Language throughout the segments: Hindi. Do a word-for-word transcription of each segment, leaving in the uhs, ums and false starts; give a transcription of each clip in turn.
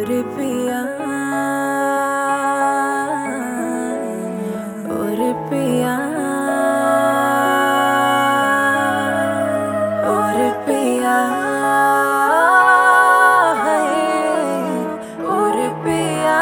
ओरे पिया ओरे पिया ओरे पिया ओरे पिया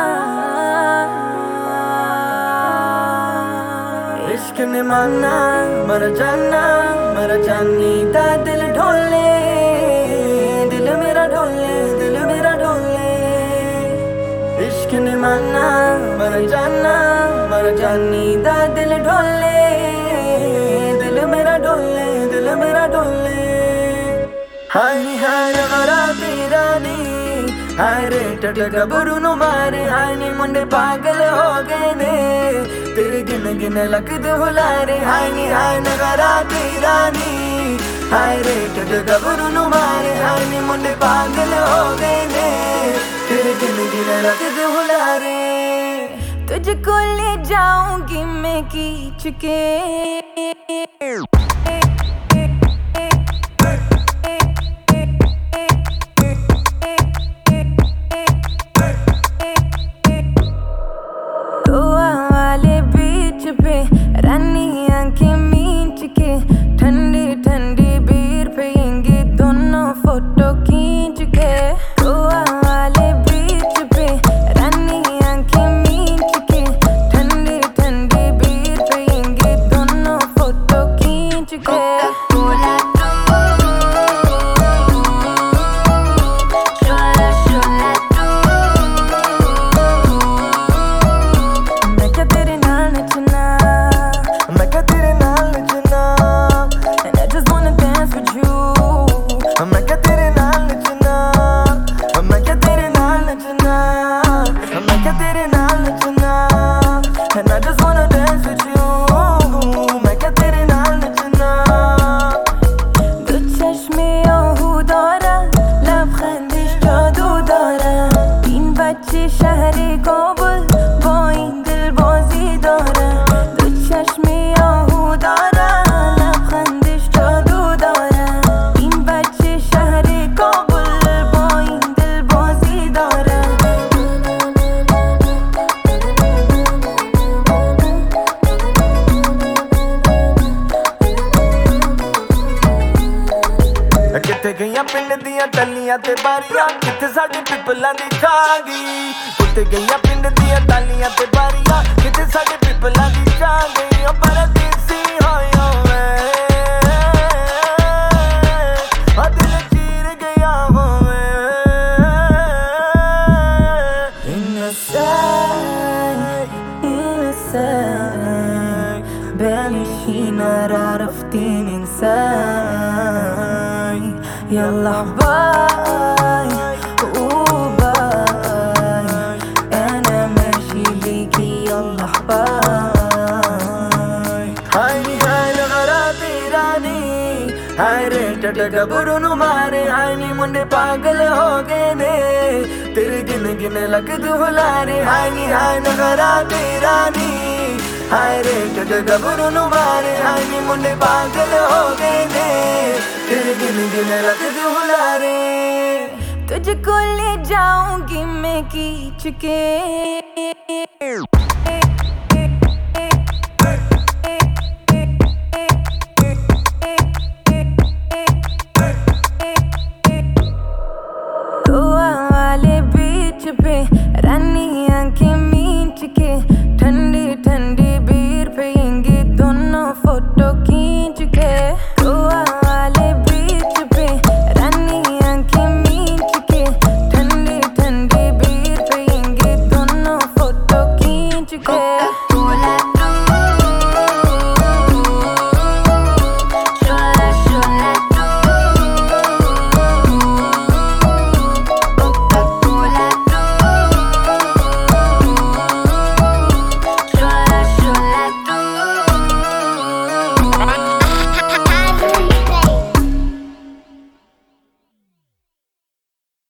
इश्क ने माना मर जाना मर जानी दा दिल ढोले दिल मेरा ढोले दिल मेरा ढोले इश्क ने माना मर जाना मर जानी दा दिल ढोले दिल मेरा ढोले दिल मेरा ढोले हाय हाय गरा तेरा नी हाय रे टट गबरू नु मारे हाय नी मुंडे पागल हो गए ने तेरे गिन गिन लगदे हुलारे हाय नी हाय नगरा तेरा नी हाय रे टट गबरू नु मारे हाय नी मुंडे पागल हो गए ने तेरे गिन गिन लगदे हुलारे तुझको ले जाऊंगी मैं खींच के गोवा वाले बीच पे रानी आंखें मींच के ठंडी ठंडी बीर पियेंगे दोनों फोटो खींच के गोवा वाले बीच पे रानी आंखें मींच के ठंडी ठंडी बीर पियेंगे दोनों फोटो खींच के And I just wanna dance with you मैं क्या तेरे नाल नचना दो चश्मे ओहू दौरा लबखंदिश जादू दौरा तीन बच्चे शहरे काबुल बोइंग दिल बोजी दौरा दो चश्मे ओहू दौरा लबखंदिश जादू दौरा तीन बच्चे शहरे काबुल बोइंग दिल बोजी दौरा किथे गईयां पिंड दियां टल्लियां ते बारियां किथे साडे पिपलां दी छागी किथे गईयां पिंड दियां टल्लियां ते बारियां किथे साडे पिपलां दी छागी ओ परदेसी होयो वे आ दिल चीर गया होवे inside inside barely حين عرفتين inside يلا باي وباي انا ماشي ليكي يلا باي هاي هاي لغرا تيراني هاي रे टट गबरू नु मारे हाय नी मुंडे पागल हो गए ने तेरे गिन गिन लगदे हुलारे हाय नी हाय लगरा तेरानी हाय रे टट गबरू नु मारे हाय नी मुंडे पागल हो गए ने तेरे गिन गिन लगदे हुलारे तुझको ले जाऊंगी मैं खींच के।